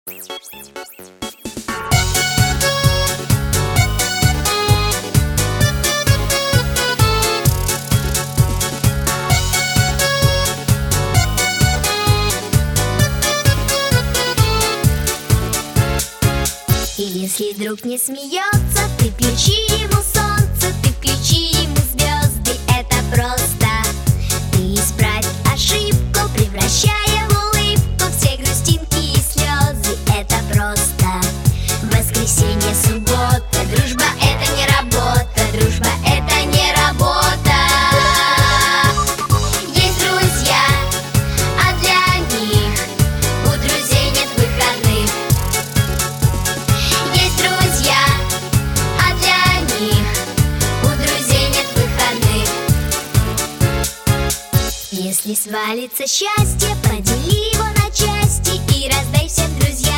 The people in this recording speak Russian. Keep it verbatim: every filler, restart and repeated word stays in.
И если друг не смеется, ты включи ему солнце, ты включи ему звезды. Это просто. Ты исправь ошибку, превращая в улыбку все грустинки и слезы. Это просто. Воскресенье, суббота, дружба — это не работа, дружба — это не работа. Есть друзья, а для них у друзей нет выходных. Есть друзья, а для них у друзей нет выходных. Если свалится счастье, подели его на части и раздай всем друзьям.